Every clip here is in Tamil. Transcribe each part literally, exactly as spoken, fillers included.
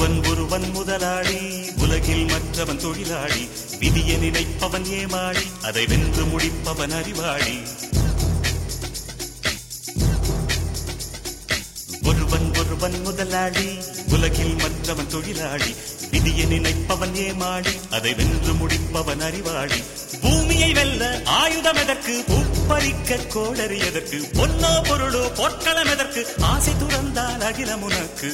ஒருவன் ஒருவன் முதலாளி, உலகில் மற்றவன் தொழிலாளி. விதியை நினைப்பவன் ஏமாளி, அதை வென்று முடிப்பவன் அறிவாளி. ஒருவன் ஒருவன் முதலாளி, உலகில் மற்றவன் தொழிலாளி. விதியை நினைப்பவன் ஏமாளி, அதை வென்று முடிப்பவன் அறிவாளி. பூமியை வெல்ல ஆயுதம் எதற்கு, பூப்பறிக்க கோடரி எதற்கு, பொன்னோ பொருளோ பொற்களம் எதற்கு, ஆசை துறந்தால் அகிலம் உனக்கு.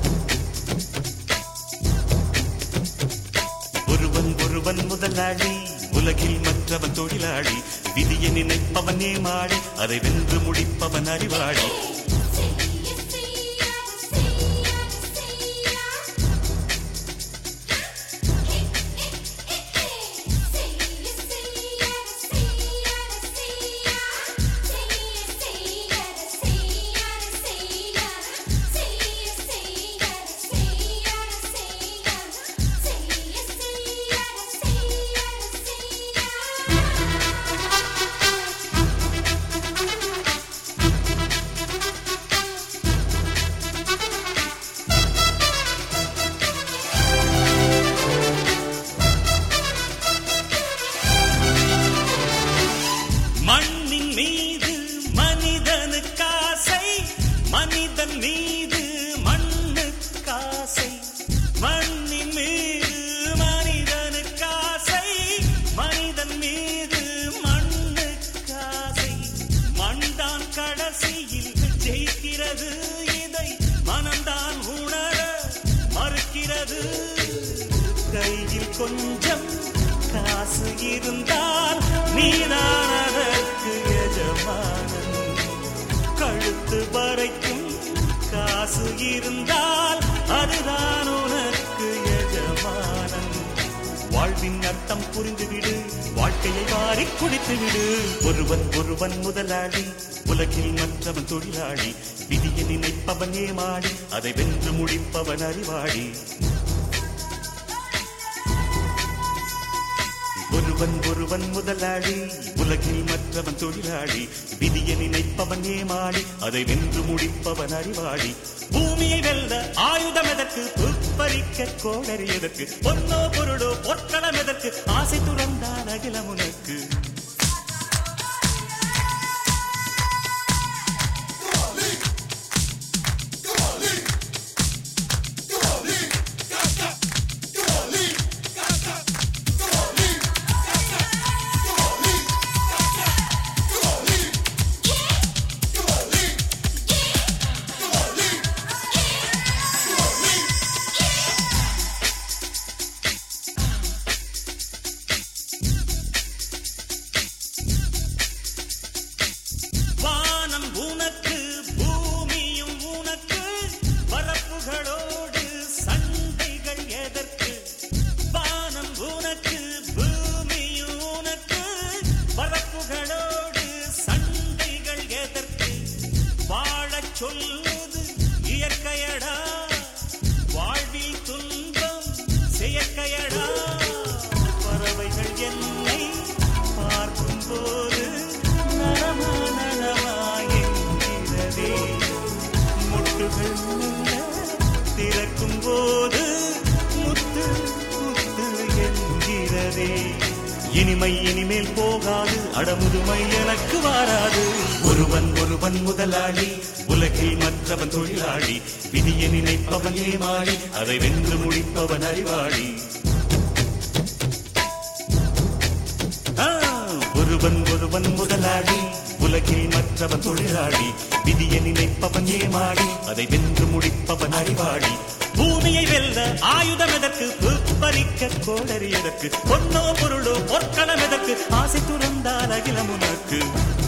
ஒருவன் ஒருவன் முதலாளி, உலகில் மற்றவன் தொழிலாளி. விதியை நினைப்பவன் ஏமாளி, அதை வென்று முடிப்பவன் அறிவாளி. மண்ணின் மீது மனிதனுக்காசை, மனிதன் மீது மண்ணுக்காசை. மண்ணின் மீது மனிதனுக்காசை, மனிதன் மீது மண்ணுக்காசை. மண்தான் கடைசியில் ஜெயிக்கிறது, இதை மனம்தான் உணர மறுக்கிறது. கையில் கொஞ்சம் காசு இருந்தால் நீதான் அதற்கு எஜமானன். கழுத்து வரைக்கும் காசு இருந்தால் அதுதான் உனக்கு எஜமானன். வாழ்வின் அர்த்தம் புரிந்துவிடு, வாழ்க்கையை வாரி குடித்துவிடு. ஒருவன் ஒருவன் முதலாளி, உலகில் மற்றவன் தொழிலாளி. விதியை நினைப்பவன் ஏமாளி, அதை வென்று முடிப்பவன் அறிவாளி. ஒருவன் ஒருவன் முதலாளி, உலகில் மற்றவன் தொழிலாளி. விதியை நினைப்பவன் ஏமாளி, அதை வென்று முடிப்பவன் அறிவாளி. பூமியை வெல்ல ஆயுதம் எதற்கு, புப்பரிக்க கோடரி எதற்கு, பொன்னோ பொருளோ பொற்களம் எதற்கு, ஆசை துறந்தால் அகிலம் உனக்கு. உனக்கு பூமியும் உனக்கு, பரப்புகளோடு சண்டைகள் எதற்கு. வானம் உனக்கு பூமியும் உனக்கு, பரப்புகளோடு சண்டைகள் எதற்கு. வாழச் சொல்வது இயற்கையடா, வாழ்வில் துன்பம் செயற்கையடா. பறவைகள் என்னை பார்க்கும் போது நலமா நலமா என்கிறதே, முட்டுகள் திறக்கும் போது முத்து முத்து என்கிறதே. இனிமை இனிமேல் போகாது, அடமுதுமை எனக்கு வாராது. ஒருவன் ஒருவன் முதலாளி, உலகில் மற்றவன் தொழிலாளி. விதியை நினைப்பவன் ஏமாளி, அதை வென்று முடிப்பவன் அறிவாளி. ஒருவன் ஒருவன் முதலாளி, உலகில் மற்றவன் தொழிலாளி. விதியை நினைப்பவன் ஏமாளி, அதை வென்று முடிப்பவன் அறிவாளி. பூமியை வெல்ல ஆயுதம் எதற்கு, புப்பரிக்க கோடரி எதற்கு, பொன்னோ பொருளோ பொற்களம் எதற்கு, ஆசை துறந்தால் அகிலம் உனக்கு.